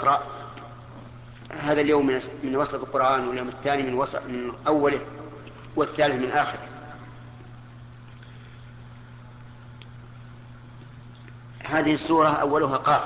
اقرأ هذا اليوم من وسط القرآن، واليوم الثاني من أوله، والثالث من آخره. هذه السورة أولها قاف،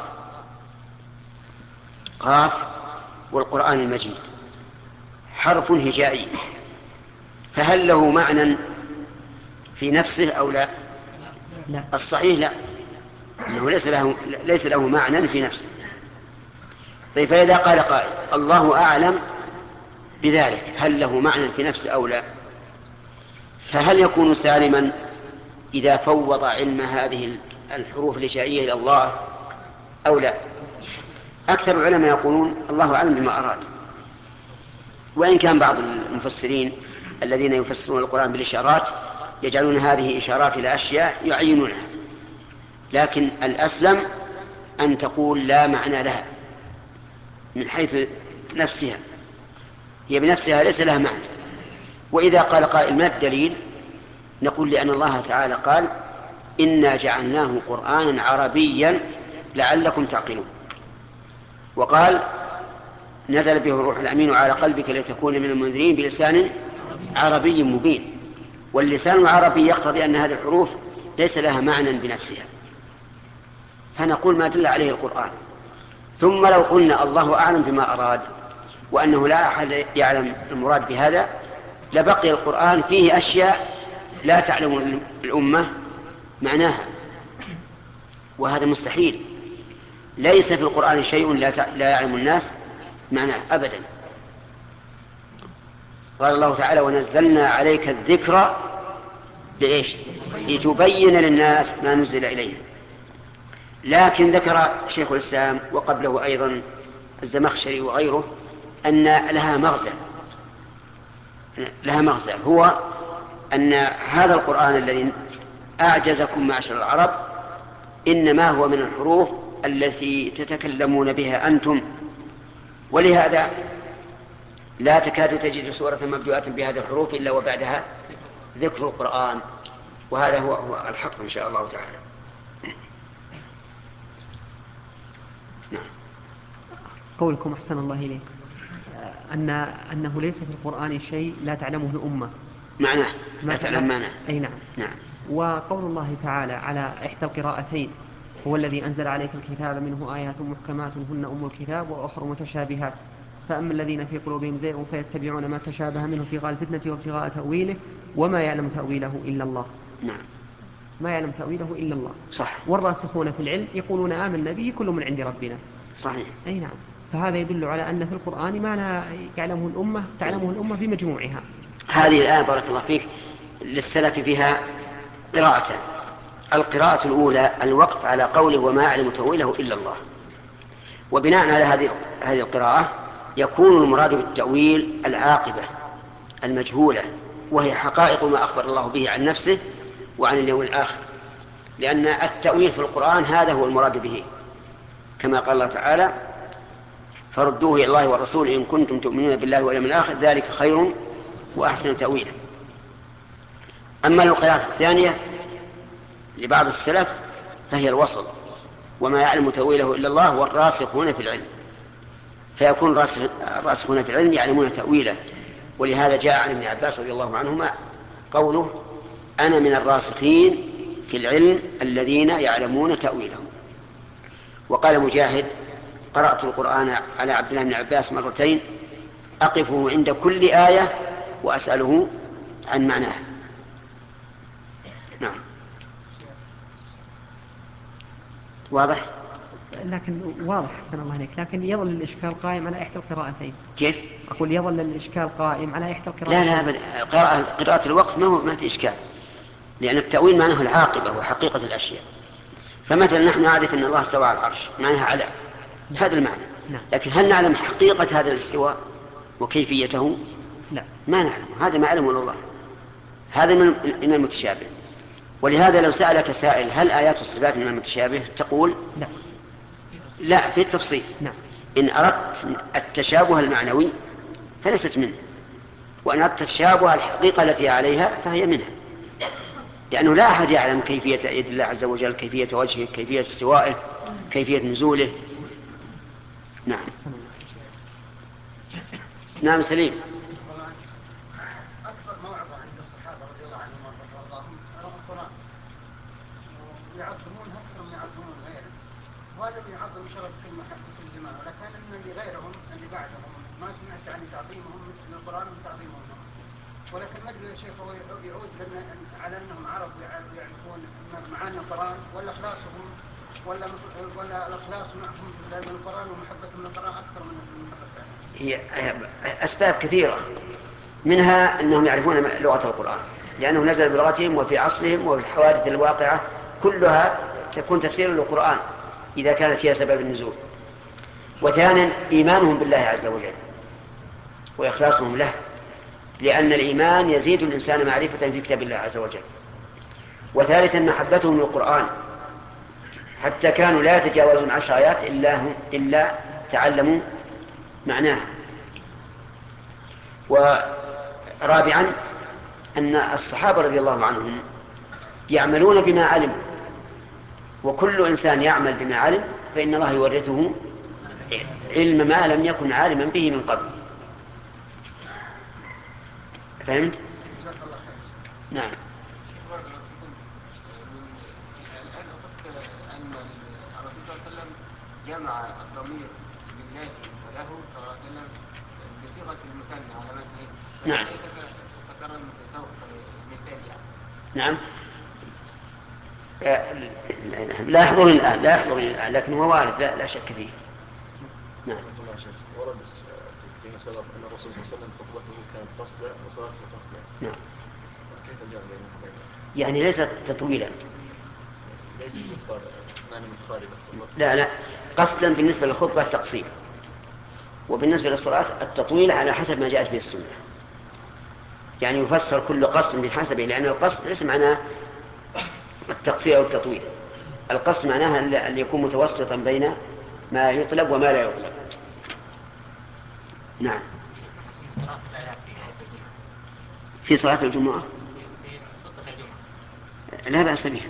قاف والقرآن المجيد، حرف هجائي، فهل له معنى في نفسه أو لا؟ لا. الصحيح لا، أنه ليس له معنى في نفسه. طيب، فإذا قال قائل الله أعلم بذلك، هل له معنى في نفسه أو لا؟ فهل يكون سالما إذا فوض علم هذه الحروف الهجائية إلى الله أو لا؟ أكثر العلماء يقولون الله أعلم بما أراد، وإن كان بعض المفسرين الذين يفسرون القرآن بالإشارات يجعلون هذه إشارات إلى أشياء يعينونها، لكن الأسلم أن تقول لا معنى لها من حيث نفسها، هي بنفسها ليس لها معنى. وإذا قال قائل ما الدليل؟ نقول لأن الله تعالى قال إنا جعلناه قرآنا عربيا لعلكم تعقلون، وقال نزل به الروح الأمين على قلبك لتكون من المنذرين بلسان عربي مبين. واللسان العربي يقتضي أن هذه الحروف ليس لها معنى بنفسها، فنقول ما دل عليه القرآن. ثم لو قلنا الله أعلم بما أراد وأنه لا أحد يعلم المراد بهذا، لبقي القرآن فيه أشياء لا تعلم الأمة معناها، وهذا مستحيل. ليس في القرآن شيء لا يعلم الناس معناه أبدا. قال الله تعالى ونزلنا عليك الذكر لإيش؟ لتبين للناس ما نزل إليهم. لكن ذكر شيخ الإسلام وقبله أيضا الزمخشري وغيره أن لها مغزى، هو أن هذا القرآن الذي أعجزكم معشر العرب إنما هو من الحروف التي تتكلمون بها أنتم، ولهذا لا تكاد تجد سورة مبدوءة بهذه الحروف إلا وبعدها ذكر القرآن، وهذا هو الحق إن شاء الله تعالى. نعم. قولكم أحسن الله إليك أنه ليس في القرآن شيء لا تعلمه الأمة معناه لا تعلم معناه. أي نعم. نعم. وقول الله تعالى على إحدى القراءتين هو الذي أنزل عليك الكتاب منه آيات محكمات هن أم الكتاب وأخر متشابهات فأما الذين في قلوبهم زيغ فيتبعون ما تشابه منه ابتغاء الفتنة وابتغاء تأويله وما يعلم تأويله إلا الله. نعم. ما يعلم تأويله إلا الله. صح. والراسخون في العلم يقولون آمنا به كل من عند ربنا. صحيح. أي نعم. فهذا يدل على أن في القرآن ما لا تعلمه الأمة بمجموعها. هذه الآية بارك الله فيك للسلف فيها قراءتان. القراءة الأولى الوقف على قوله وما يعلم تأويله إلا الله، وبناء على هذه القراءة يكون المراد بالتأويل العاقبة المجهولة، وهي حقائق ما أخبر الله به عن نفسه وعن اليوم الآخر، لأن التأويل في القرآن هذا هو المراد به، كما قال الله تعالى فردوه إلى الله والرسول إن كنتم تؤمنون بالله واليوم الآخر ذلك خير وأحسن تأويلا. أما القراءة الثانية لبعض السلف فهي الوصل وما يعلم تأويله إلا الله والراسخون في العلم، فيكون الراسخون في العلم يعلمون تأويله. ولهذا جاء عن ابن عباس رضي الله عنهما قوله أنا من الراسخين في العلم الذين يعلمون تأويله. وقال مجاهد قرأت القرآن على عبد الله بن عباس مرتين أقفه عند كل آية وأسأله عن معناها. نعم. واضح؟ لكن واضح أحسن الله عليك، لكن يظل الإشكال قائم على إحدى القراءتين. كيف؟ أقول يظل الإشكال قائم على إحدى القراءتين. لا قراءة الوقف ما في إشكال، لأن التأويل معناه العاقبة وحقيقة الأشياء. فمثلا نحن نعرف أن الله استوى على العرش معناها على هذا المعنى، لكن هل نعلم حقيقة هذا الاستواء وكيفيته؟ لا، ما نعلم، هذا ما علمه الله، هذا من المتشابه. ولهذا لو سألك سائل هل آيات الصفات من المتشابه تقول لا في التفصيل. نعم. إن أردت التشابه المعنوي فليست منه، وإن أردت التشابه الحقيقة التي عليها فهي منها، لأنه لا أحد يعلم كيفية يد الله عز وجل، كيفية وجهه، كيفية استوائه، كيفية نزوله. نعم. نعم سليم. أكبر موعظة عند الصحابة رضي الله عنهم وارضاهم القرآن، يعظمونها أكثر من يعظمون غيره، وهذا يعظم شرف كل زمان، ولكن أن اللي غيرهم اللي بعدهم ما سمعت عن تعظيمهم مثل القرآن وتعظيمهم لهم. ولكن ما أدري يا شيخ هو يعود على أنهم عرب يعرفون معاني القرآن، ولا إخلاصهم ولا الإخلاص معهم في القرآن ومحبتهم للقرآن أكثر من المحبة الثانية. هي أسباب كثيرة، منها أنهم يعرفون لغة القرآن لأنه نزل بلغتهم وفي عصرهم، وفي الحوادث الواقعة كلها تكون تفسير للقرآن إذا كانت هي سبب النزول. وثانيا إيمانهم بالله عز وجل وإخلاصهم له، لأن الإيمان يزيد الإنسان معرفة في كتاب الله عز وجل. وثالثا محبتهم للقرآن، حتى كانوا لا يتجاوزون 10 آيات إلا تعلموا معناها. ورابعا أن الصحابة رضي الله عنهم يعملون بما علموا، وكل إنسان يعمل بما علم فإن الله يورثه علم ما لم يكن عالما به من قبل. فهمت؟ نعم. الآن أخذت أن الرسول صلى الله عليه وسلم جمع الضمير لله وله صلى الله عليه وسلم بصيغة المثنى على متن. نعم. تكرر سوق مثال يعني. نعم. لا يحضرني الآن لكن هو وارد لا شك فيه. نعم. ورد فيما سبق أن الرسول صلى الله عليه وسلم خطبته كانت قصدا وصلاته قصدا. نعم. كيف جاء بين؟ يعني ليست تطويلا. ليست معنى متقاربة. لا قصدا بالنسبة للخطبة التقصير، وبالنسبة للصلاة التطويل على حسب ما جاءت به السنة. يعني يفسر كل قصد بحسبه، لأن القصد ليس معناه التقصير أو التطويل. القصد معناها أن يكون متوسطا بين ما يطلب وما لا يطلب. نعم. في صلاة الجمعة لا بأس بها،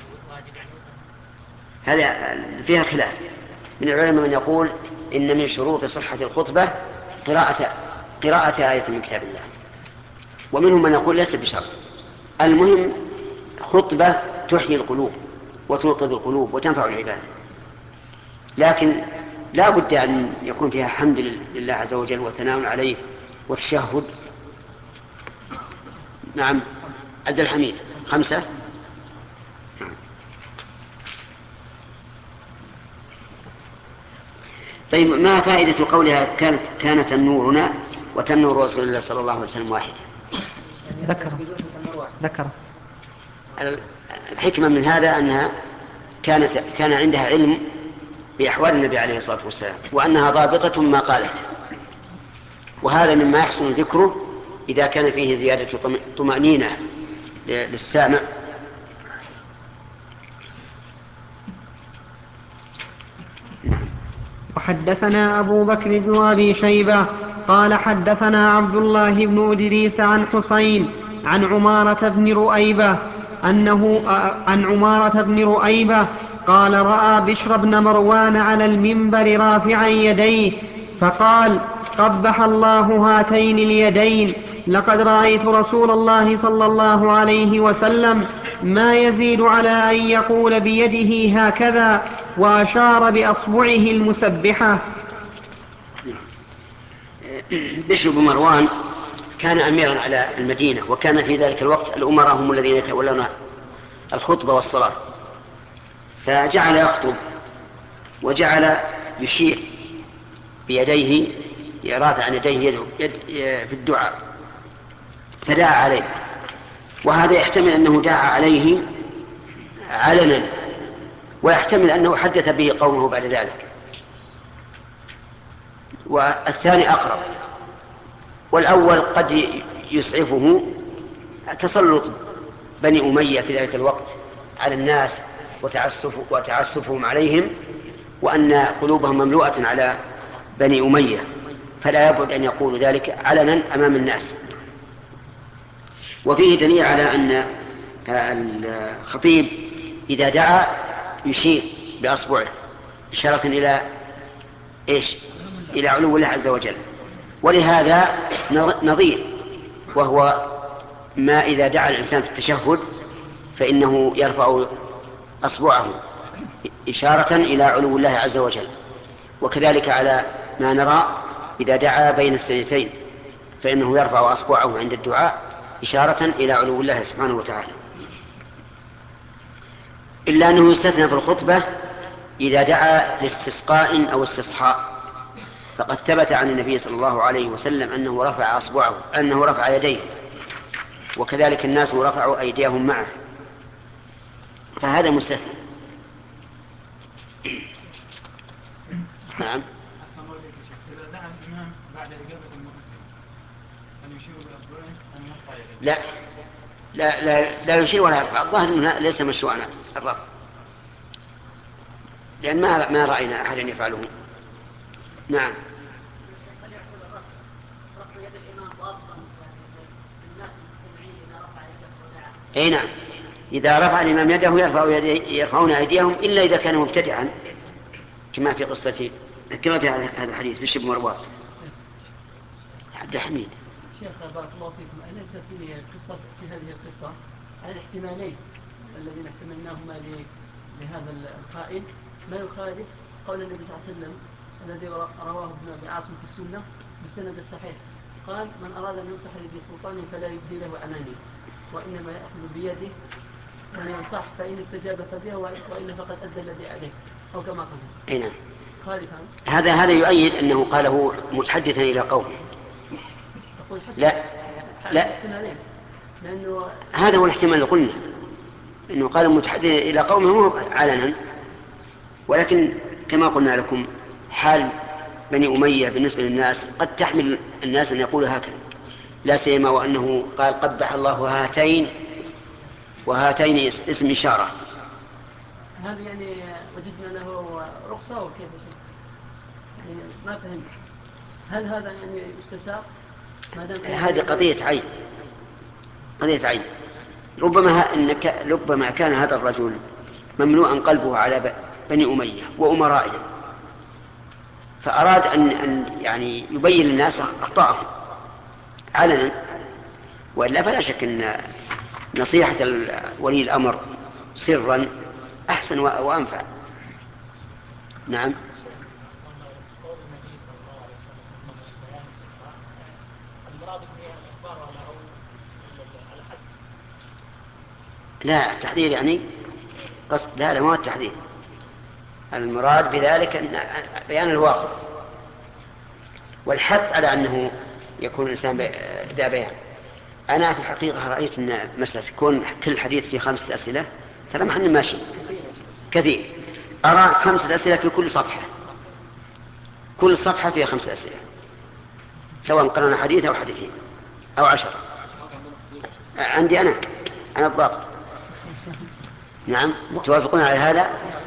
هذا فيها خلاف من العلماء، من يقول إن من شروط صحة الخطبة قراءة آية من كتاب الله، ومنهم من يقول ليس بشرط. المهم خطبة تحيي القلوب وتوقظ القلوب وتنفع العباد، لكن لا بد أن يكون فيها حمد لله عز وجل وثناء عليه والتشهد. نعم. عبد الحميد 5. طيب ما فائدة قولها كانت تنورنا وتنور رسول الله صلى الله عليه وسلم واحدة؟ ذكر الحكمة من هذا أنها كان عندها علم بأحوال النبي عليه الصلاة والسلام، وأنها ضابطة ما قالت، وهذا مما يحسن ذكره إذا كان فيه زيادة طمأنينة للسامع. وحدثنا أبو بكر بن أبي شيبة قال حدثنا عبد الله بن إدريس عن حسين عن عمارة بن رؤيبة قال رأى بشر بن مروان على المنبر رافعا يديه فقال قبح الله هاتين اليدين، لقد رأيت رسول الله صلى الله عليه وسلم ما يزيد على أن يقول بيده هكذا، وأشار بأصبعه المسبحة. بشر بن مروان كان أميرا على المدينة، وكان في ذلك الوقت الأمراء هم الذين يتولون الخطبة والصلاة، فجعل يخطب وجعل يشير بيديه رافعا يديه في الدعاء، فدعا عليه، وهذا يحتمل أنه دعا عليه علنا، ويحتمل أنه حدث به قومه بعد ذلك، والثاني أقرب. والأول قد يسعفه تسلط بني أمية في ذلك الوقت على الناس وتعسفهم عليهم، وأن قلوبهم مملوءة على بني أمية، فلا يبعد أن يقول ذلك علنا أمام الناس. وفيه دليل على أن الخطيب إذا دعا يشير بأصبعه إشارة إلى إيش؟ إلى علو الله عز وجل. ولهذا نظير، وهو ما إذا دعا الإنسان في التشهد فإنه يرفع أصبعه إشارة إلى علو الله عز وجل. وكذلك على ما نرى إذا دعا بين السجدتين فإنه يرفع أصبعه عند الدعاء إشارة إلى علو الله سبحانه وتعالى، إلا أنه يستثنى في الخطبة إذا دعا لاستسقاء أو استصحاء، فقد ثبت عن النبي صلى الله عليه وسلم أنه رفع أصبعه، أنه رفع يديه، وكذلك الناس رفعوا أيديهم معه، فهذا مستثنى. نعم. إذا دعا الإمام بعد إجابة المؤذن أن يشير بأصبعه أن يرفع يديه؟ لا لا لا, لا يشير ولا يرفع. الظاهر أنه ليس مشروعا الرفع، لأن ما رأينا أحدا يفعله. نعم. أي نعم، إذا رفع الإمام يده يرفعون أيديهم إلا إذا كان مبتدعا، كما في قصة، كما في هذا الحديث بشر بن مروان. عبد الحميد. شيخ بارك الله فيكم، أليس في هذه القصة على الاحتمالين الذين احتملناهما لهذا القائل ما يخالف قول النبي صلى الله عليه وسلم الذي رواه ابن أبي عاصم في السنة بالسند الصحيح، قال: من أراد أن ينصح لذي سلطان فلا يبدي له أماني، وإنما يأخذ بيده وينصح، فإن استجاب فبه وإلا فقد أدى الذي عليه، أو كما قال. أي نعم. خالفا. هذا يؤيد أنه قاله متحدثا إلى قومه. لا لا، لأنه هذا هو الاحتمال اللي قلنا، أنه قال متحدثا إلى قومه مو علنا، ولكن كما قلنا لكم حال بني أمية بالنسبة للناس قد تحمل الناس أن يقولوا هكذا، لا سيما وأنه قال قبح الله هاتين، وهاتين اسم إشارة. هذا يعني وجدنا له رخصة وكيف يعني ما فهمت، هل هذا يعني يستساق؟ هذه قضية عين، قضية عين. ربما كان هذا الرجل مملوءا قلبه على بني أمية وأمرائهم، فأراد أن يعني يبين للناس أخطاءهم علنا، وإلا فلا شك أن نصيحة ولي الأمر سرا أحسن وأنفع. نعم. لا التحذير يعني قصد، لا ما هو التحذير، المراد بذلك أن بيان الواقع والحث على أنه يكون الإنسان ذا بيان. أنا في الحقيقة رأيت أن مسألة تكون كل حديث في 5 أسئلة ترى محل ماشي كثير. أرى 5 أسئلة في كل صفحة، كل صفحة فيها 5 أسئلة، سواء قرأنا حديث أو حديثين أو 10. عندي أنا الضابط. نعم. توافقون على هذا؟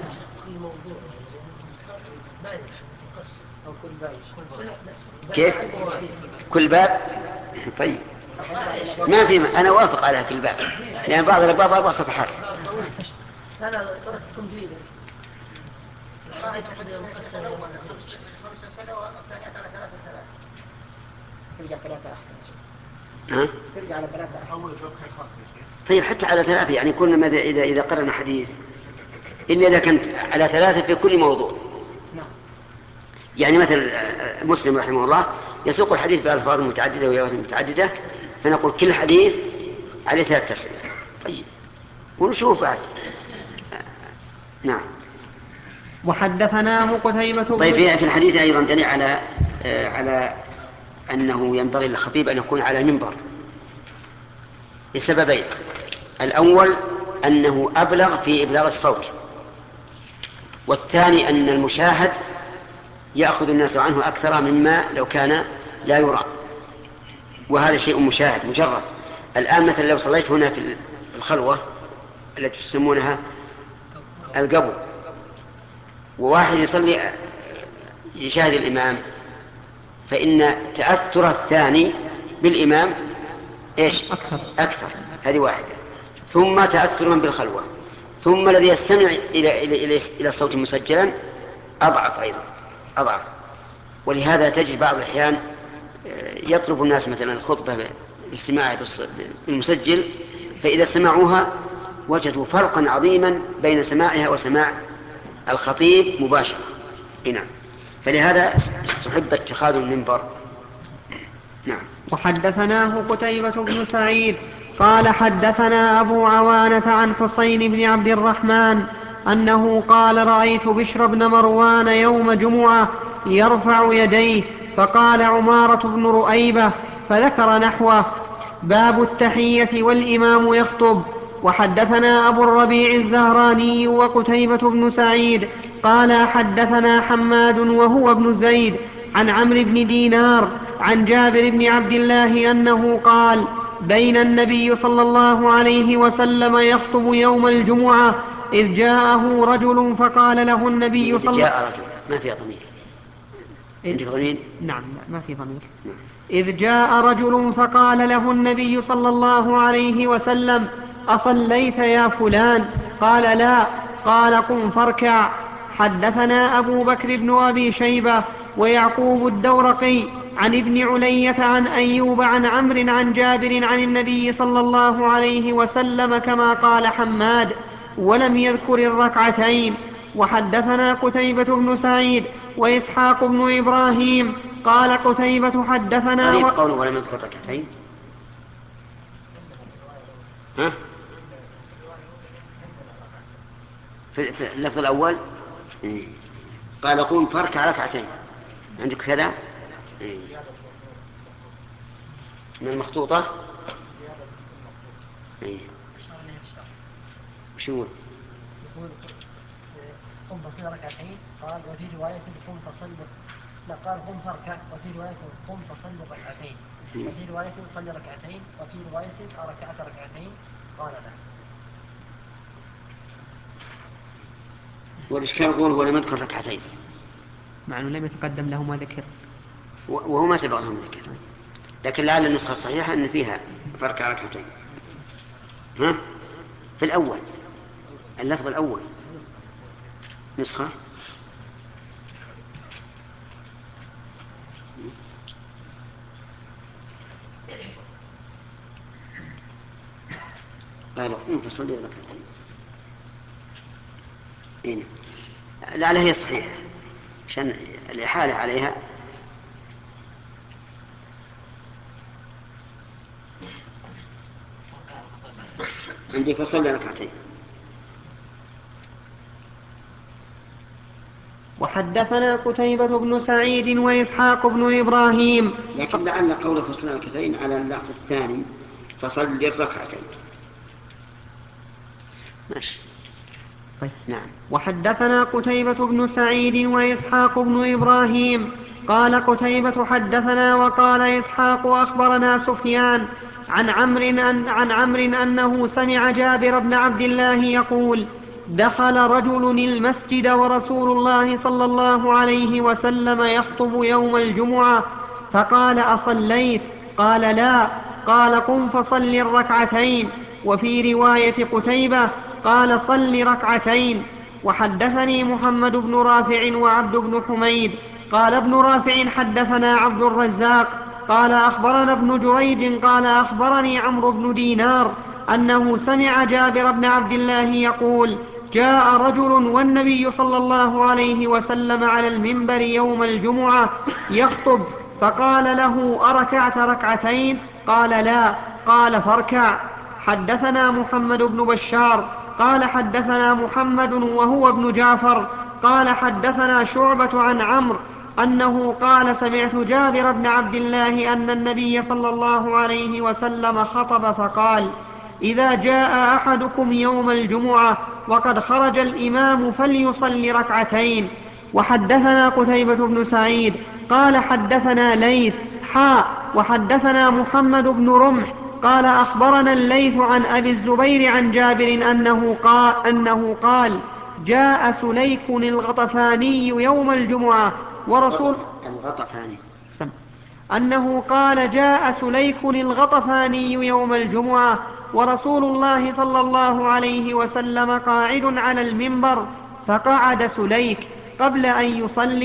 كيف؟ كل باب؟ طيب ما في، أنا وافق على كل باب، لأن بعض الأبواب 4 صفحات. لا طريقتكم جيدة. ترجع على 3 طيب حتى على 3 يعني كل ما إذا قرأنا حديث إلا إذا كانت على 3 في كل موضوع. يعني مثل مسلم رحمه الله يسوق الحديث بألفاظ متعددة وروايات متعددة، فنقول كل حديث عليه 3 أسئلة. طيب ونشوف بعد. نعم. وحدثناه قتيبة. طيب في الحديث أيضا دليل على أنه ينبغي للخطيب أن يكون على المنبر لسببين: الأول أنه أبلغ في إبلاغ الصوت، والثاني أن المشاهد يأخذ الناس عنه أكثر مما لو كان لا يرى، وهذا شيء مشاهد مجرد. الآن مثلا لو صليت هنا في الخلوة التي تسمونها القبو، وواحد يصلي يشاهد الإمام، فإن تأثر الثاني بالإمام إيش؟ أكثر. هذه واحدة. ثم تأثر من بالخلوة، ثم الذي يستمع إلى الصوت مسجلا أضعف أيضا، أضعف. ولهذا تجد بعض الأحيان يطلب الناس مثلا الخطبة بالاستماع بالمسجل، فإذا سمعوها وجدوا فرقا عظيما بين سماعها وسماع الخطيب مباشرة. نعم، فلهذا استحب اتخاذ المنبر. نعم. وحدثناه قتيبة بن سعيد قال حدثنا أبو عوانة عن حسين بن عبد الرحمن أنه قال رأيت بشر بن مروان يوم جمعة يرفع يديه، فقال عمارة بن رؤيبة فذكر نحوه. باب التحية والإمام يخطب. وحدثنا أبو الربيع الزهراني وقتيبة بن سعيد قال حدثنا حماد وهو ابن زيد عن عمرو بن دينار عن جابر بن عبد الله أنه قال بين النبي صلى الله عليه وسلم يخطب يوم الجمعة إذ جاءه رجل فقال له النبي صلى الله عليه وسلم جاء رجل ما في ضمير. عندك ضمير؟ نعم ما في ضمير. إذ جاء رجل فقال له النبي صلى الله عليه وسلم أصليت يا فلان؟ قال لا. قال قم فاركع. حدثنا أبو بكر بن أبي شيبة ويعقوب الدورقي عن ابن علية عن أيوب عن عمرو عن جابر عن النبي صلى الله عليه وسلم كما قال حماد ولم يذكر الركعتين. وحدثنا قتيبة بن سعيد وإسحاق بن إبراهيم قال قتيبة حدثنا غريب قوله ولم يذكر ركعتين. ها؟ في اللفظ الأول قال قوم فاركع ركعتين. عندك كذا من المخطوطة. وش يقول؟ قم فصل ركعتين. قال وفي رواية قم فصل، لا قال قم فاركع، وفي رواية قم فصل ركعتين، وفي رواية صل ركعتين، وفي رواية ركعت ركعتين. قال لا. والإشكال يقول هو لم يذكر ركعتين مع أنه لم يتقدم له ما ذكر وهو ما سبق لهم ذكر، لكن لعل النسخة الصحيحة أن فيها فركع ركعتين. ها؟ في الأول اللفظ الأول نسخة قال قم فصلي ركعتين. لعلها هي صحيحة عشان الإحالة عليها. عندي فصلي ركعتين. وحدثنا قتيبة بن سعيد وإسحاق بن إبراهيم. لكن لعل قول فصل ركعتين على اللفظ الثاني فصل الركعتين. ماشي. طيب. نعم. وحدثنا قتيبة بن سعيد وإسحاق بن إبراهيم قال قتيبة حدثنا وقال إسحاق أخبرنا سفيان عن عمرو أنه سمع جابر بن عبد الله يقول دخل رجل المسجد ورسول الله صلى الله عليه وسلم يخطب يوم الجمعة فقال أصليت؟ قال لا. قال قم فصل الركعتين. وفي رواية قتيبة قال صل ركعتين. وحدثني محمد بن رافع وعبد بن حميد قال ابن رافع حدثنا عبد الرزاق قال أخبرنا ابن جريج قال أخبرني عمرو بن دينار أنه سمع جابر بن عبد الله يقول جاء رجل والنبي صلى الله عليه وسلم على المنبر يوم الجمعة يخطب فقال له أركعت ركعتين؟ قال لا. قال فاركع. حدثنا محمد بن بشار قال حدثنا محمد وهو ابن جعفر قال حدثنا شعبة عن عمرو أنه قال سمعت جابر بن عبد الله أن النبي صلى الله عليه وسلم خطب فقال إذا جاء أحدكم يوم الجمعة وقد خرج الإمام فليصلي ركعتين. وحدثنا قتيبة بن سعيد قال حدثنا ليث وحدثنا محمد بن رمح قال أخبرنا الليث عن أبي الزبير عن جابر أنه قال جاء سليك الغطفاني يوم الجمعة ورسول الغطفاني أنه قال جاء سليك الغطفاني يوم الجمعة ورسول الله صلى الله عليه وسلم قاعد على المنبر فقعد سليك قبل أن يصلي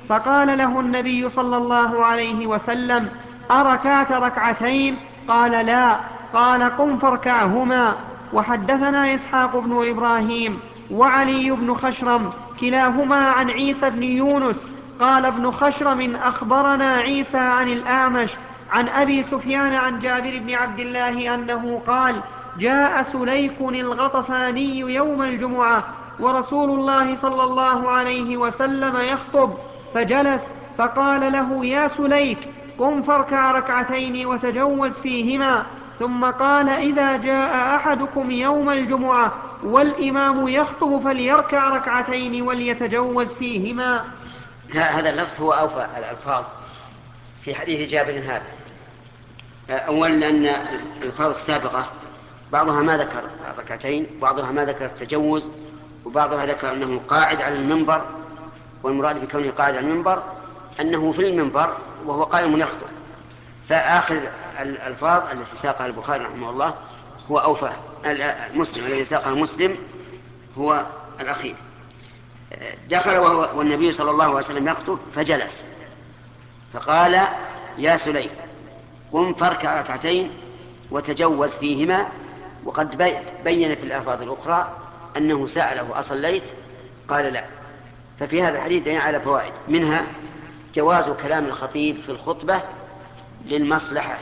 فقال له النبي صلى الله عليه وسلم: أركعت ركعتين؟ قال: لا. قال: قم فاركعهما. وحدثنا إسحاق بن إبراهيم وعلي بن خشرم كلاهما عن عيسى بن يونس قال ابن خشرم: أخبرنا عيسى عن الأعمش عن أبي سفيان عن جابر بن عبد الله أنه قال: جاء سليك الغطفاني يوم الجمعة ورسول الله صلى الله عليه وسلم يخطب، فجلس فقال له: يا سليك، قم فاركع ركعتين وتجوز فيهما. ثم قال: إذا جاء أحدكم يوم الجمعة والإمام يخطب فليركع ركعتين وليتجوز فيهما. هذا اللفظ هو أوفى الألفاظ في حديث جابر هذا. أولا لأن الألفاظ السابقة بعضها ما ذكر ركعتين، بعضها ما ذكر التجوز، وبعضها ذكر أنه قاعد على المنبر، والمراد بكونه قاعد على المنبر أنه في المنبر وهو قائم يخطب. فآخر الألفاظ التي ساقها البخاري رحمه الله هو أوفى. المسلم الذي ساقها مسلم هو الأخير. دخل والنبي صلى الله عليه وسلم يخطب فجلس فقال: يا سليم، قم فاركع ركعتين وتجوز فيهما. وقد بين في الألفاظ الأخرى أنه سأله: أصليت؟ قال: لا. ففي هذا الحديث دليل على فوائد، منها جواز كلام الخطيب في الخطبة للمصلحة،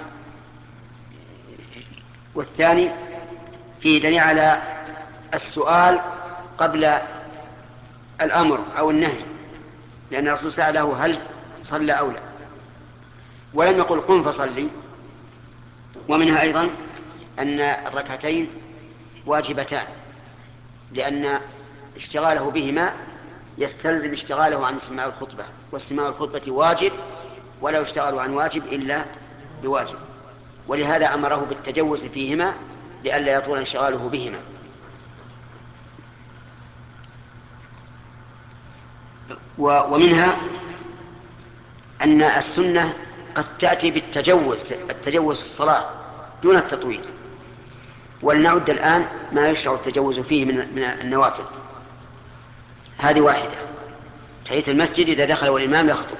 والثاني فيه دليل على السؤال قبل الأمر أو النهي، لأن الرسول سأله: هل صلى أو لا؟ ولم يقل: قم فصلي. ومنها أيضا أن الركعتين واجبتان، لأن اشتغاله بهما يستلزم اشتغاله عن استماع الخطبة، واستماع الخطبة واجب، ولا يشتغل عن واجب إلا بواجب. ولهذا أمره بالتجوز فيهما لئلا يطول انشغاله بهما. ومنها أن السنة قد تأتي بالتجوز، التجوز في الصلاة دون التطويل. ولنعد الآن ما يشرع التجوز فيه من النوافل. هذه واحدة: تحية المسجد إذا دخل والإمام يخطب.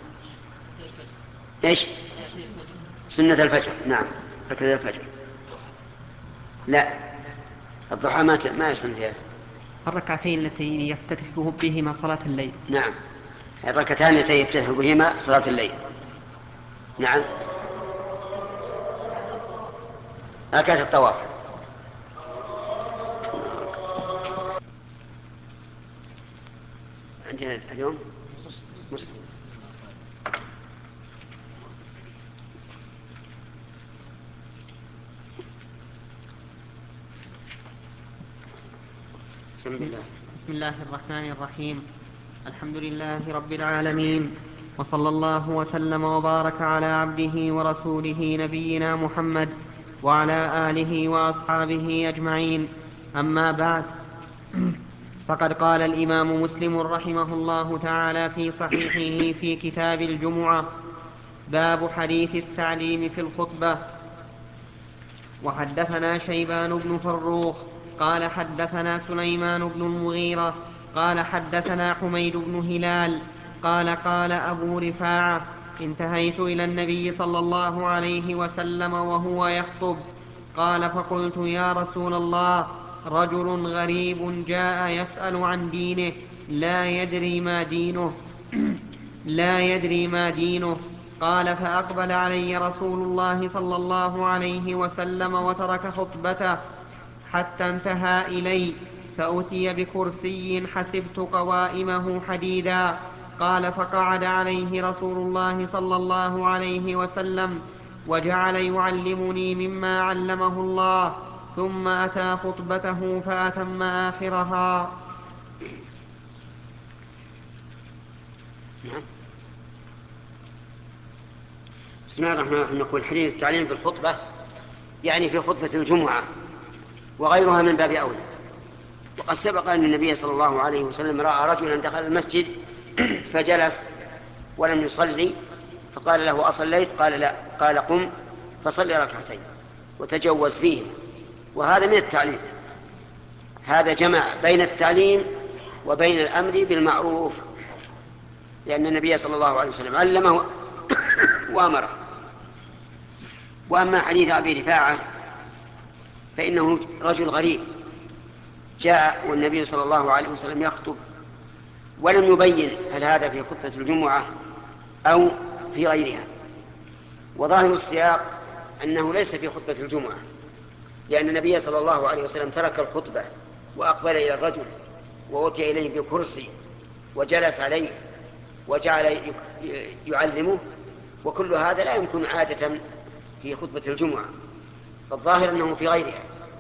إيش؟ سنة الفجر. نعم، هكذا الفجر. لا، الضحى ما يسن فيها. الركعتين التي يفتتح بهما صلاة الليل. نعم، الركعتان التي يفتتح بهما صلاة الليل. نعم، ركعة الطواف. عندنا اليوم مسلم. بسم الله الرحمن الرحيم. الحمد لله رب العالمين، وصلى الله وسلم وبارك على عبده ورسوله نبينا محمد وعلى آله وأصحابه أجمعين. أما بعد، فقد قال الإمام مسلم رحمه الله تعالى في صحيحه في كتاب الجمعة: باب حديث التعليم في الخطبة. وحدثنا شيبان بن فروخ قال حدثنا سليمان بن المغيرة قال حدثنا حميد بن هلال قال قال أبو رفاعة: انتهيت إلى النبي صلى الله عليه وسلم وهو يخطب، قال: فقلت: يا رسول الله، رجل غريب جاء يسأل عن دينه لا يدري ما دينه. قال: فأقبل علي رسول الله صلى الله عليه وسلم وترك خطبته حتى انتهى إلي، فأتي بكرسي حسبت قوائمه حديدا. قال: فقعد عليه رسول الله صلى الله عليه وسلم وجعل يعلمني مما علمه الله، ثم أتى خطبته فأتم آخرها. بسم الله الرحمن الرحيم. نقول حديث التعليم في الخطبة يعني في خطبة الجمعة وغيرها من باب أولى. وقد سبق أن النبي صلى الله عليه وسلم رأى رجلا دخل المسجد فجلس ولم يصلي، فقال له: أصليت؟ قال: لا. قال: قم فصلي ركعتين وتجوز فيهما. وهذا من التعليم، هذا جمع بين التعليم وبين الأمر بالمعروف. لأن النبي صلى الله عليه وسلم علمه وأمره. وأما حديث أبي رفاعة فإنه رجل غريب جاء والنبي صلى الله عليه وسلم يخطب ولم يبين هل هذا في خطبة الجمعة أو في غيرها، وظاهر السياق أنه ليس في خطبة الجمعة، لأن النبي صلى الله عليه وسلم ترك الخطبة وأقبل إلى الرجل وأتي إليه بكرسي وجلس عليه وجعل يعلمه، وكل هذا لا يمكن عادة في خطبة الجمعة، فالظاهر أنه في غيرها.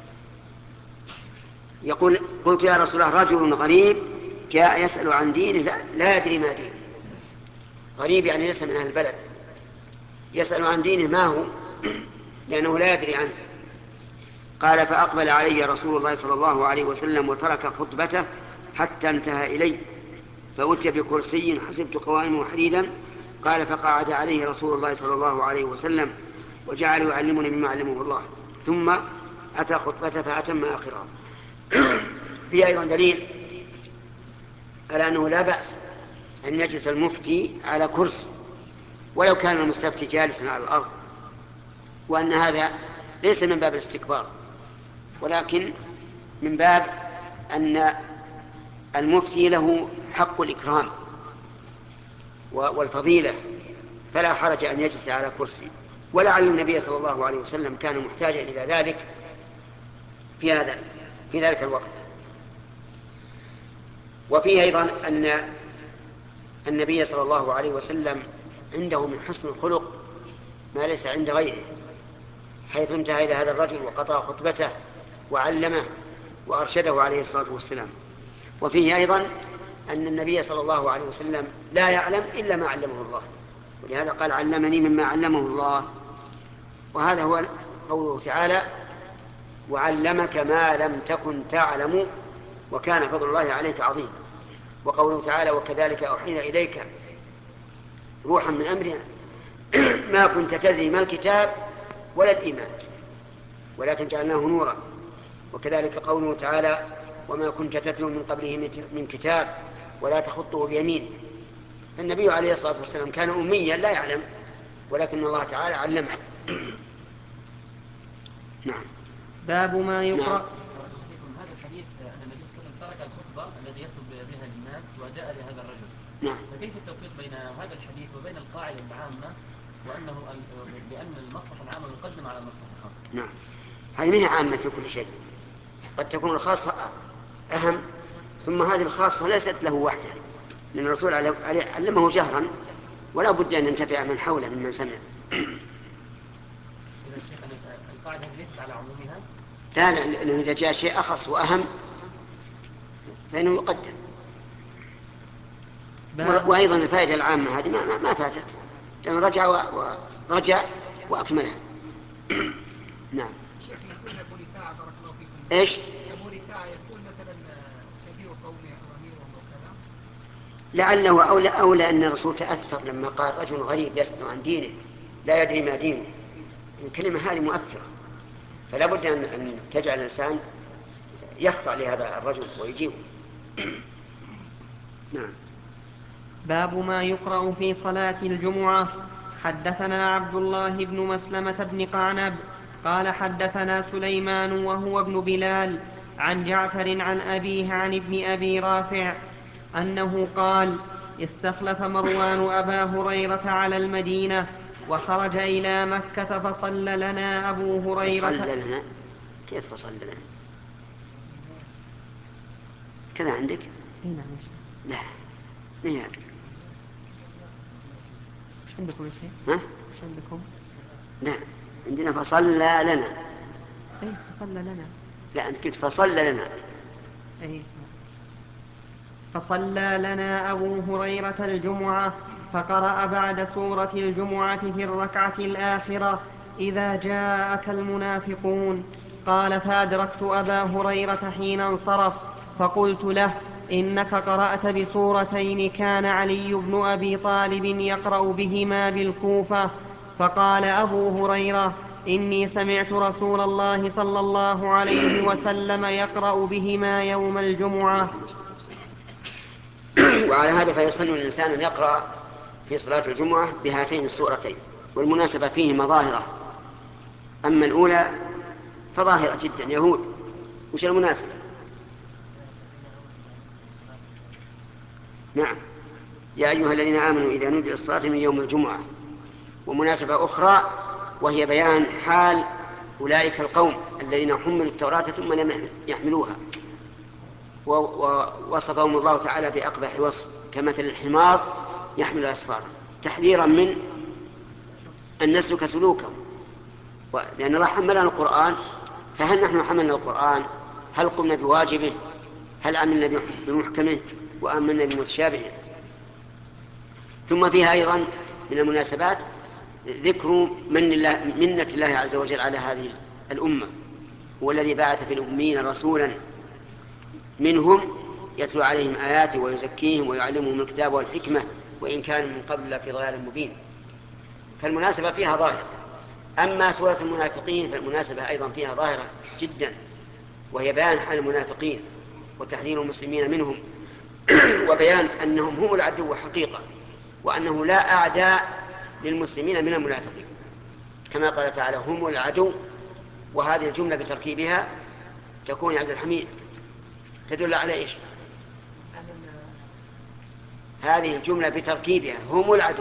يقول: قلت يا رسول الله رجل غريب جاء يسأل عن دينه لا يدري ما دينه. غريب يعني ليس من أهل البلد، يسأل عن دينه ما هو، لأنه لا يدري عنه. قال: فأقبل علي رسول الله صلى الله عليه وسلم وترك خطبته حتى انتهى إلي، فأتي بكرسي حسبت قوائمه حديدا. قال: فقعد عليه رسول الله صلى الله عليه وسلم وجعل يعلمني مما علمه الله، ثم أتى خطبته فأتم آخرها. في أيضا دليل على أنه لا بأس أن يجلس المفتي على كرسي ولو كان المستفتي جالسا على الأرض، وأن هذا ليس من باب الاستكبار، ولكن من باب أن المفتي له حق الإكرام والفضيلة، فلا حرج أن يجلس على كرسي. ولعل النبي صلى الله عليه وسلم كان محتاجا إلى ذلك في ذلك الوقت. وفيه أيضا أن النبي صلى الله عليه وسلم عنده من حسن الخلق ما ليس عند غيره، حيث انتهى إلى هذا الرجل وقطع خطبته وعلمه وأرشده عليه الصلاة والسلام. وفيه أيضا أن النبي صلى الله عليه وسلم لا يعلم إلا ما علمه الله، ولهذا قال: علمني مما علمه الله. وهذا هو قوله تعالى: وعلمك ما لم تكن تعلم وكان فضل الله عليك عظيما. وقوله تعالى: وكذلك أوحينا إليك روحا من أمرنا ما كنت تدري ما الكتاب ولا الإيمان ولكن جعلناه نورا. وكذلك قوله تعالى: وما كنت تتلو من قبله من كتاب ولا تخطه بيمين. النبي عليه الصلاة والسلام كان أميا لا يعلم، ولكن الله تعالى علمه. نعم. باب ما يقرأ. نعم. هذا الحديث أن النبي صلى الله عليه وسلم ترك الخطبة الذي يخطب بها للناس وجاء لهذا الرجل. نعم. فكيف التوفيق بين هذا الحديث وبين القاعدة العامة وأنه بأن المصلحة العامة مقدمة على المصلحة الخاصة؟ نعم. هذه منها عامة في كل شيء، قد تكون الخاصة أهم، ثم هذه الخاصة ليست له وحده، لأن الرسول علمه جهرا ولا بد أن ينتفع من حوله ممن سمع. إذا الشيخ القاعدة ليست على عمومها؟ لا، لأنه إذا جاء شيء أخص وأهم فإنه يقدم. وأيضا الفائدة العامة هذه ما فاتت، لأنه رجع وأكملها. نعم. شيخ يقول أبو رفاعة بارك الله فيكم. إيش؟ أبو رفاعة يقول مثلا كبير قومي أميرهم وكذا. لعله أولى أن الرسول تأثر لما قال رجل غريب يسأل عن دينه لا يدري ما دينه. الكلمة هذه مؤثرة، فلا بد أن تجعل الإنسان يخضع لهذا الرجل ويجيبه. نعم. باب ما يقرأ في صلاة الجمعة. حدثنا عبد الله بن مسلمة بن قعنب قال حدثنا سليمان وهو ابن بلال عن جعفر عن أبيه عن ابن أبي رافع أنه قال: استخلف مروان أبا هريرة على المدينة وخرج إلى مكة فصلى لنا أبو هريرة. فصلى لنا؟ كيف فصلى لنا؟ كذا عندك؟ لا، مين هذا؟ مش عندكم شيء؟ ها؟ مش عندكم؟ لا، عندنا فصلى لنا. أي فصلى لنا. لا، أنت قلت فصلى لنا. أي. فصلى لنا أبو هريرة الجمعة فقرأ بعد سورة الجمعة في الركعة الآخرة: إذا جاءك المنافقون. قال: فأدركت أبا هريرة حين انصرف فقلت له: إنك قرأت بسورتين كان علي بن أبي طالب يقرأ بهما بالكوفة. فقال أبو هريرة: إني سمعت رسول الله صلى الله عليه وسلم يقرأ بهما يوم الجمعة. وعلى هذا فيسن الإنسان أن يقرأ في صلاة الجمعة بهاتين السورتين، والمناسبة فيهما ظاهرة. أما الأولى فظاهرة جدا. يهود وش المناسبة؟ نعم، يا أيها الذين آمنوا إذا نودي للصلاة من يوم الجمعة. ومناسبة أخرى وهي بيان حال أولئك القوم الذين حملوا التوراة ثم لم يحملوها، ووصفهم الله تعالى بأقبح وصف كمثل الحمار يحمل أسفارا، تحذيرا من أن نسلك سلوكه، لأن الله حملنا القرآن، فهل نحن حملنا القرآن؟ هل قمنا بواجبه؟ هل آمنا بمحكمه وآمنا بمتشابهه؟ ثم فيها أيضا من المناسبات ذكر منة الله عز وجل على هذه الأمة، هو الذي بعث في الأمين رسولا منهم يتلو عليهم آياته ويزكيهم ويعلمهم الكتاب والحكمة وإن كانوا من قبل لفي ضلال مبين. فالمناسبة فيها ظاهرة. أما سورة المنافقين فالمناسبة أيضا فيها ظاهرة جدا، وهي بيان حال المنافقين وتحذير المسلمين منهم وبيان أنهم هم العدو حقيقة، وأنه لا أعداء للمسلمين من المنافقين، كما قال تعالى هم العدو. وهذه الجملة بتركيبها تكون عبد الحميد تدل على إيش؟ هذه الجملة بتركيبها هم العدو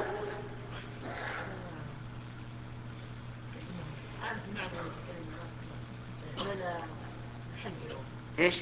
إيش؟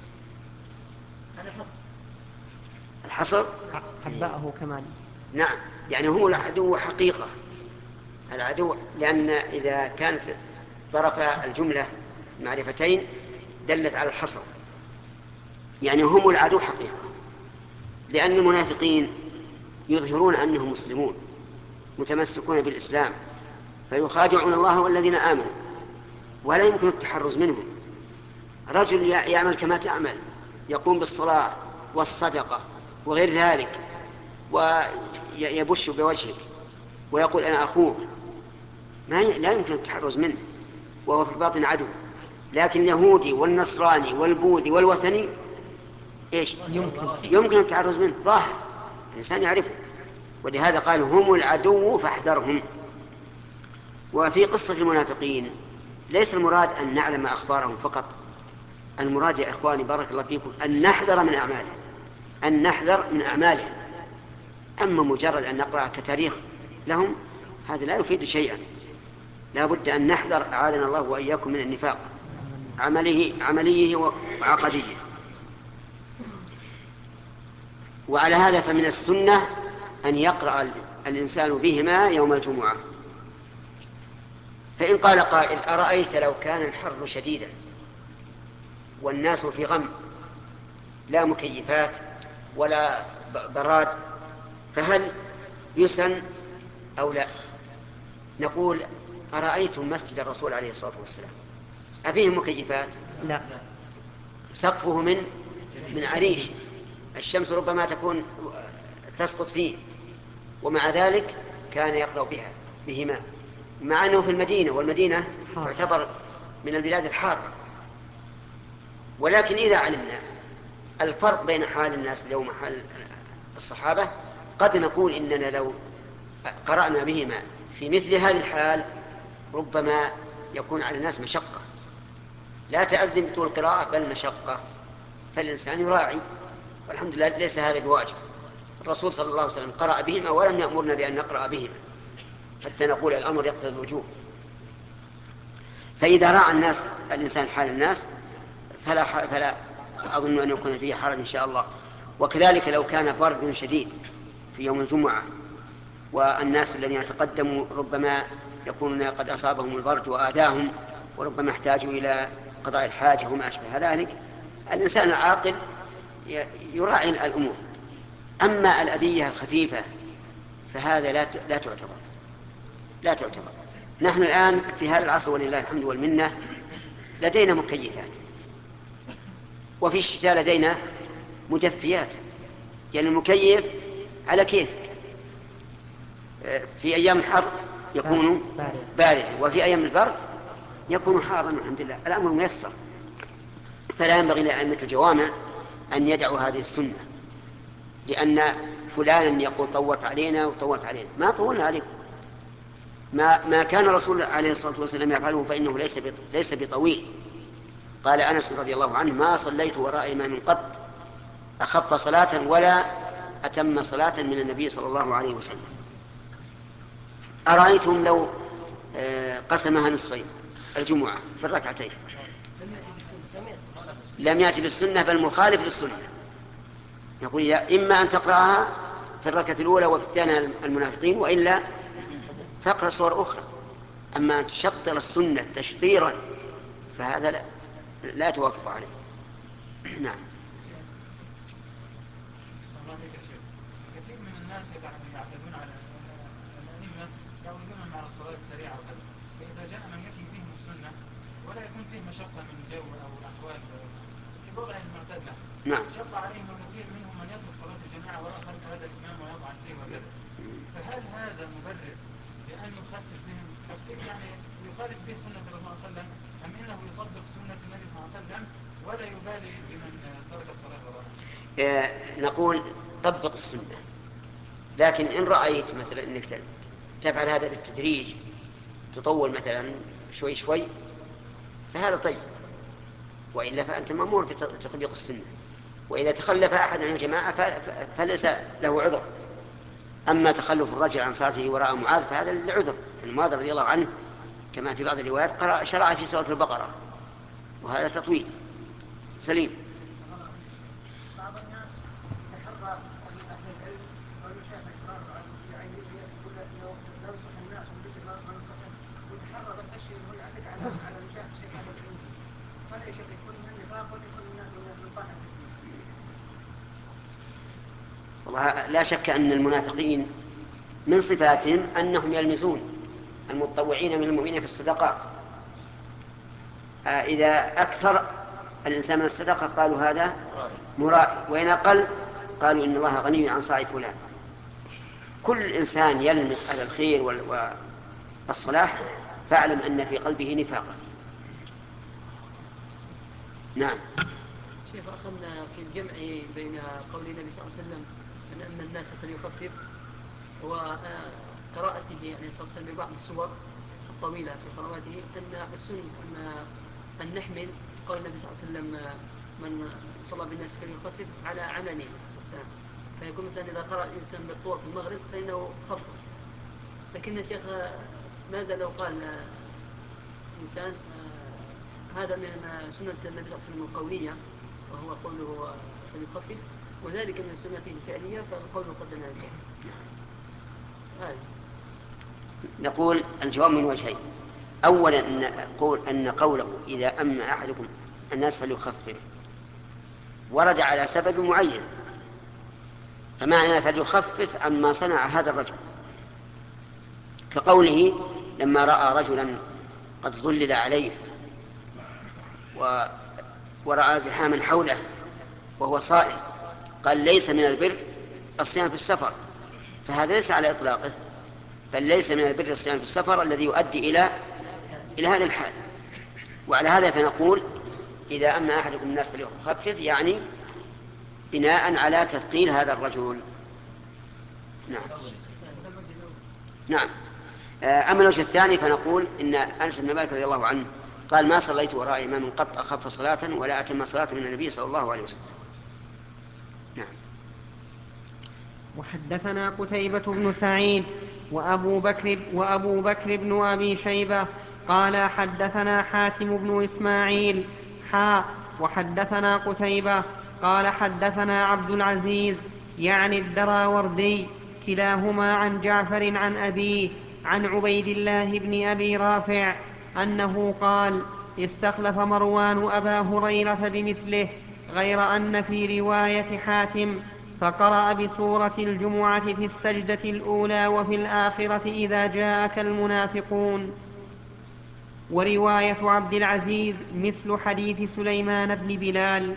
الحصر حباءه كمان. نعم، يعني هم العدو حقيقة، العدو، لأن إذا كانت ظرف الجملة معرفتين دلت على الحصر، يعني هم العدو حقيقة، لأن المنافقين يظهرون أنهم مسلمون متمسكون بالإسلام فيخادعون الله والذين آمنوا، ولا يمكن التحرز منهم. رجل يعمل كما تعمل، يقوم بالصلاة والصدقة وغير ذلك ويبش بوجهك ويقول أنا أخوك، لا يمكن التحرز منه وهو في الباطن عدو. لكن اليهودي والنصراني والبوذي والوثني إيش؟ يمكن التحرز منه، ظاهر الإنسان يعرفه، ولهذا قال هم العدو فاحذرهم. وفي قصة المنافقين ليس المراد أن نعلم أخبارهم فقط، المراد يا إخواني بارك الله فيكم أن نحذر من أعمالهم، أن نحذر من أعمالهم. أما مجرد أن نقرأ كتاريخ لهم هذا لا يفيد شيئا، لا بد أن نحذر أعاذنا الله وإياكم من النفاق عمليه وعقديه. وعلى هذا فمن السنة أن يقرأ الإنسان بهما يوم الجمعة. فإن قال قائل أرأيت لو كان الحر شديدا والناس في غم لا مكيفات ولا براد فهل يسن أو لا؟ نقول أرأيتم مسجد الرسول عليه الصلاة والسلام أفيه مكيفات؟ لا، سقفه من عريش، الشمس ربما تكون تسقط فيه، ومع ذلك كان يقرأ بهما، مع أنه في المدينة، والمدينة تعتبر من البلاد الحارة. ولكن إذا علمنا الفرق بين حال الناس اليوم وحال الصحابة قد نقول إننا لو قرأنا بهما في مثل هذه الحال ربما يكون على الناس مشقة، لا تأذن بطول القراءة بل مشقة، فالإنسان يراعي، والحمد لله ليس هذا بواجب. الرسول صلى الله عليه وسلم قرأ بهما ولم يأمرنا بأن نقرأ بهما حتى نقول الأمر يقتضي الوجوب. فإذا راعى الإنسان حال الناس فلا أظن أن يكون فيه حرج إن شاء الله. وكذلك لو كان برد شديد في يوم الجمعة والناس الذين يتقدموا ربما يكونون قد أصابهم البرد وآذاهم وربما احتاجوا إلى قضاء الحاجة وما أشبه ذلك، الإنسان العاقل يراعي الأمور. أما الأذية الخفيفة فهذا لا تعتبر. نحن الآن في هذا العصر ولله الحمد والمنة لدينا مكيفات، وفي الشتاء لدينا مدفيات، يعني المكيف على كيف. في أيام الحر يكون باردا، وفي أيام البرد يكون حارا، الحمد لله الأمر ميسر. فلا ينبغي لأئمة الجوامع أن يدعوا هذه السنة، لأن فلانا يقول طوت علينا وطوت علينا. ما طولنا عليكم، ما كان الرسول عليه الصلاة والسلام يفعله فإنه ليس بطويل. قال أنس رضي الله عنه: ما صليت وراء إمام قط أخف صلاة ولا أتم صلاة من النبي صلى الله عليه وسلم. أرأيتم لو قسمها نصفين الجمعة في الركعتين؟ لم يأتي بالسنة بل مخالف للسنة. يقول إما أن تقرأها في الركعة الأولى وفي الثانية المنافقين، وإلا فاقرأ صور أخرى. أما أن تشطر السنة تشطيرا فهذا لا توافق عليه. نعم. كثير من الناس يعتدون على الأئمة يعودون على الصلاة السريعة وكذا، فإذا جاء من يحيي بهم السنة ولا يكون فيه مشقة من جو أو أحوال في الوضع المعتاد له، نعم. شق عليهم كثير منهم من يترك صلاة الجماعة وراء خلف هذا الإمام ويضعن فيه وكذا. فهل هذا مبرر لأن يخفف بهم تخفيف يعني يخالف به سنة الرسول صلى الله عليه وسلم، أم إنه يطبق سنة النبي صلى الله عليه وسلم ولا يبالي بمن ترك الصلاة وراءه؟ نقول طبق السنة، لكن إن رأيت مثلا أنك تفعل هذا بالتدريج، تطول مثلا شوي شوي، فهذا طيب، وإلا فأنت مأمور بتطبيق السنة. وإذا تخلف أحد عن الجماعة فليس له عذر. أما تخلف الرجل عن صلاته وراء معاذ فهذا لعذر. معاذ رضي الله عنه كما في بعض الروايات شرع في سورة البقرة، وهذا تطويل سليم. بعض الناس يتحرى أهل العلم والمشايخ الكبار يعني يقول لو ينصح الناس ومثل ما نصحه ويتحرى بس الشيء اللي هو يعلق على المشايخ شيء أهل العلم، فلا يشك يكون من النفاق ويكون من طاعة الدين. والله لا شك أن المنافقين من صفاتهم أنهم يلمزون المتطوعين من المؤمنين في الصدقات. إذا أكثر الإنسان من الصدقة قالوا هذا مرائي، وإن أقل قالوا إن الله غني عن صاع فلان. كل إنسان يلمس على الخير والصلاح فاعلم أن في قلبه نفاقا. نعم. شيخ، أخذنا في الجمع بين قول النبي صلى الله عليه وسلم من أما الناس فليخفف وقراءته يعني صلى الله عليه وسلم ببعض السور الطويلة في صلواته، أن السنة أن نحمل قول النبي صلى الله عليه وسلم من صلى بالناس فليخفف على عمله، فيكون مثلا إذا قرأ الإنسان بالطور في المغرب فإنه خفف. لكن يا شيخ ماذا لو قال إنسان هذا من سنة النبي صلى الله عليه وسلم القولية وهو قوله فليخفف، وذلك من سنته الفعلية فالقول قد نادى. نقول الجواب من وجهين. أولا أن قوله إذا أما أحدكم الناس فليخفف ورد على سبب معين، فمعنى فليخفف عما صنع هذا الرجل، كقوله لما رأى رجلا قد ظلل عليه ورأى زحاما حوله وهو صائم قال ليس من البر الصيام في السفر، فهذا ليس على إطلاقه، بل ليس من البر الصيام في السفر الذي يؤدي إلى هذا الحال. وعلى هذا فنقول إذا أما أحدكم الناس فليخفف، يعني بناء على تثقيل هذا الرجل. نعم. نعم. أما الوجه الثاني فنقول إن أنس بن مالك رضي الله عنه قال ما صليت وراء إمام قط أخف صلاة ولا أتم صلاة من النبي صلى الله عليه وسلم. نعم. وحدثنا قتيبة بن سعيد وأبو بكر بن أبي شيبة قال حدثنا حاتم بن إسماعيل وحدثنا قتيبة قال حدثنا عبد العزيز يعني الدراوردي كلاهما عن جعفر عن أبيه عن عبيد الله بن أبي رافع أنه قال استخلف مروان أبا هريرة بمثله، غير أن في رواية حاتم فقرأ بسورة الجمعة في السجدة الأولى وفي الآخرة إذا جاءك المنافقون. ورواية عبد العزيز مثل حديث سليمان بن بلال.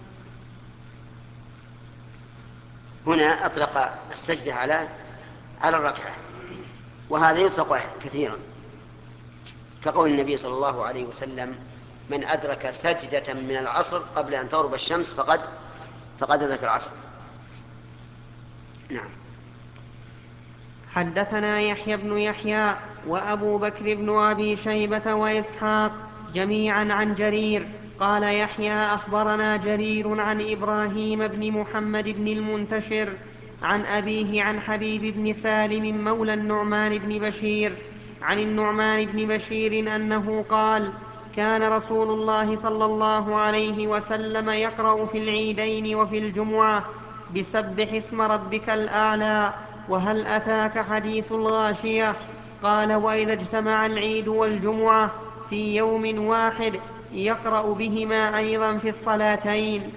هنا أطلق السجدة على الركعة، وهذا يطلق كثيرا، كقول النبي صلى الله عليه وسلم من أدرك سجدة من العصر قبل أن تغرب الشمس فقد أدرك العصر. نعم. حدثنا يحيى بن يحيى وأبو بكر بن أبي شيبة وإسحاق جميعا عن جرير قال يحيى أخبرنا جرير عن إبراهيم بن محمد بن المنتشر عن أبيه عن حبيب بن سالم مولى النعمان بن بشير عن النعمان بن بشير أنه قال كان رسول الله صلى الله عليه وسلم يقرأ في العيدين وفي الجمعة بسبح اسم ربك الأعلى وهل أتاك حديث الغاشية. قال وإذا اجتمع العيد والجمعة في يوم واحد يقرأ بهما أيضا في الصلاتين.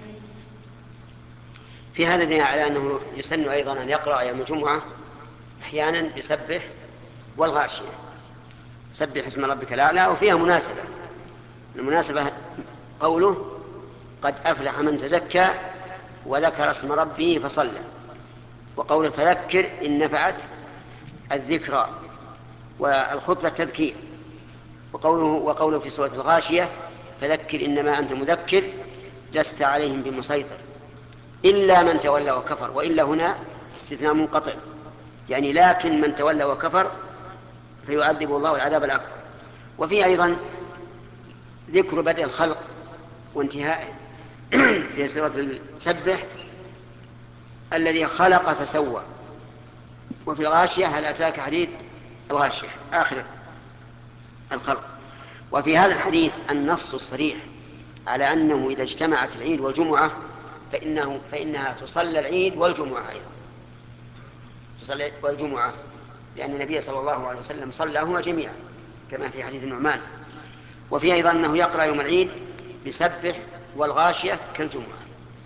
في هذا دليل على أنه يسن أيضا أن يقرأ يوم الجمعة أحيانا بسبح والغاشية، سبح اسم ربك الأعلى، وفيها مناسبة. المناسبة قوله قد أفلح من تزكى وذكر اسم ربه فصلى، وقوله فذكر إن نفعت الذكرى والخطبة التذكير، وقوله في سورة الغاشية فذكر إنما أنت مذكر لست عليهم بمسيطر إلا من تولى وكفر، وإلا هنا استثناء منقطع، يعني لكن من تولى وكفر فيعذب الله العذاب الأكبر. وفي أيضا ذكر بدء الخلق وانتهائه في سورة سبح الذي خلق فسوى، وفي الغاشية هل أتاك حديث الغاشية آخر الخلق. وفي هذا الحديث النص الصريح على أنه إذا اجتمعت العيد والجمعة فإنها تصلى العيد والجمعة أيضا، تصلى والجمعة، لأن النبي صلى الله عليه وسلم صلاهما جميعا كما في حديث النعمان. وفي أيضا أنه يقرأ يوم العيد بسبح والغاشية كالجمعة.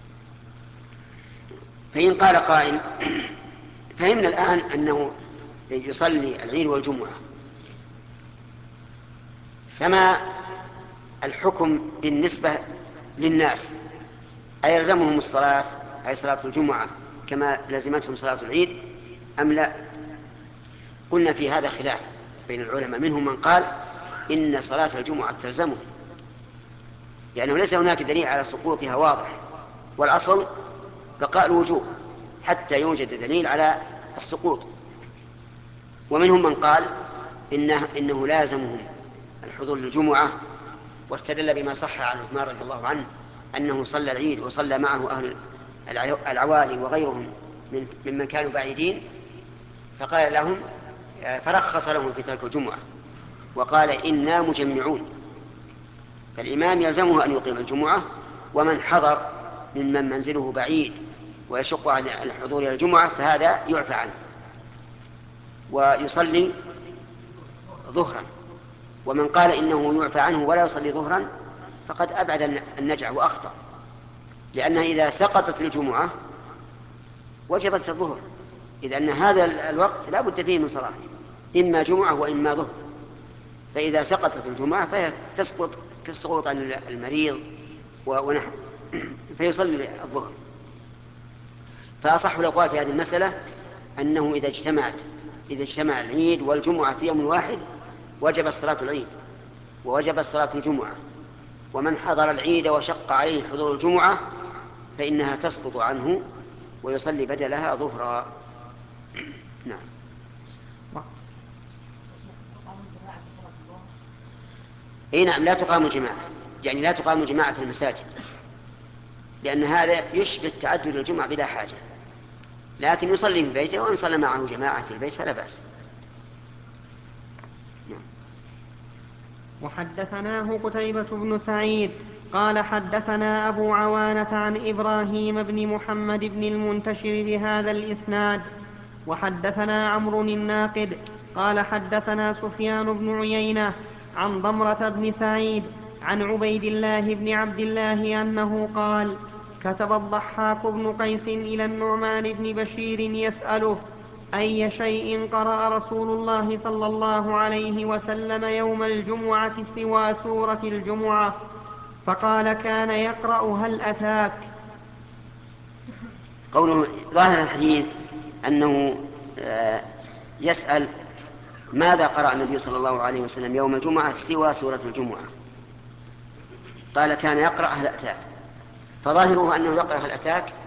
فإن قال قائل فهمنا الآن أنه يصلي العيد والجمعة، فما الحكم بالنسبة للناس؟ أيلزمهم الصلاة أي صلاة الجمعة كما لزمتهم صلاة العيد أم لا؟ قلنا في هذا خلاف بين العلماء، منهم من قال إن صلاة الجمعة تلزمهم لأنه ليس هناك دليل على سقوطها واضح، والأصل بقاء الوجوب حتى يوجد دليل على السقوط. ومنهم من قال إنه لازمهم الحضور للجمعة، واستدل بما صح عن عثمان رضي الله عنه أنه صلى العيد وصلى معه أهل العوالي وغيرهم ممن كانوا بعيدين، فقال لهم فرخص لهم في ترك الجمعة وقال إنا مجمعون، فالإمام يلزمه أن يقيم الجمعة، ومن حضر ممن منزله بعيد ويشق عن الحضور إلى الجمعة فهذا يعفى عنه ويصلي ظهرا. ومن قال إنه يعفى عنه ولا يصلي ظهرا فقد أبعد النجع وأخطأ، لأنها إذا سقطت الجمعة وجبت الظهر، إذ أن هذا الوقت لا بد فيه من صلاة، إما جمعة وإما ظهر، فإذا سقطت الجمعة فهي تسقط كالسقوط عن المريض ونحو فيصلي الظهر. فأصح الأقوال في هذه المسألة أنه إذا اجتمع العيد والجمعة في يوم واحد وجب صلاة العيد ووجب صلاة الجمعة، ومن حضر العيد وشق عليه حضور الجمعة فإنها تسقط عنه ويصلي بدلها ظهرا. نعم. اي نعم، لا تقام الجماعة، يعني لا تقام الجماعة في المساجد، لأن هذا يشبه تعدد الجمعة بلا حاجة، لكن يصلي في بيته، وإن صلى معه جماعة في البيت فلا بأس. وحدثناه قتيبة بن سعيد قال حدثنا أبو عوانة عن إبراهيم بن محمد بن المنتشر بهذا الإسناد. وحدثنا عمرو الناقد قال حدثنا سفيان بن عيينة عن ضمرة بن سعيد عن عبيد الله بن عبد الله أنه قال كتب الضحاك بن قيس إلى النعمان بن بشير يسأله أي شيء قرأ رسول الله صلى الله عليه وسلم يوم الجمعة سوى سورة الجمعة؟ فقال كان يقرأ هل أتاك. قوله ظاهر الحديث أنه يسأل ماذا قرأ النبي صلى الله عليه وسلم يوم الجمعة سوى سورة الجمعة، قال كان يقرأ هل أتاك، فظاهره أنه يقرأ هل أتاك